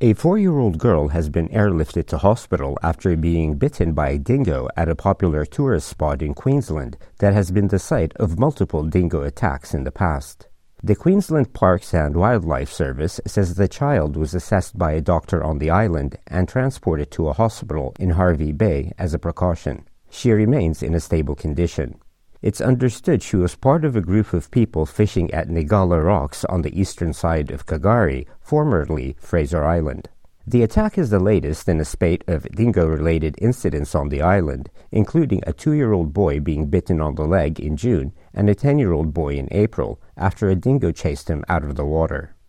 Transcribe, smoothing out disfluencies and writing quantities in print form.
A 4-year-old girl has been airlifted to hospital after being bitten by a dingo at a popular tourist spot in Queensland that has been the site of multiple dingo attacks in the past. The Queensland Parks and Wildlife Service says the child was assessed by a doctor on the island and transported to a hospital in Hervey Bay as a precaution. She remains in a stable condition. It's understood she was part of a group of people fishing at Nigala Rocks on the eastern side of K'gari, formerly Fraser Island. The attack is the latest in a spate of dingo-related incidents on the island, including a 2-year-old boy being bitten on the leg in June and a 10-year-old boy in April after a dingo chased him out of the water.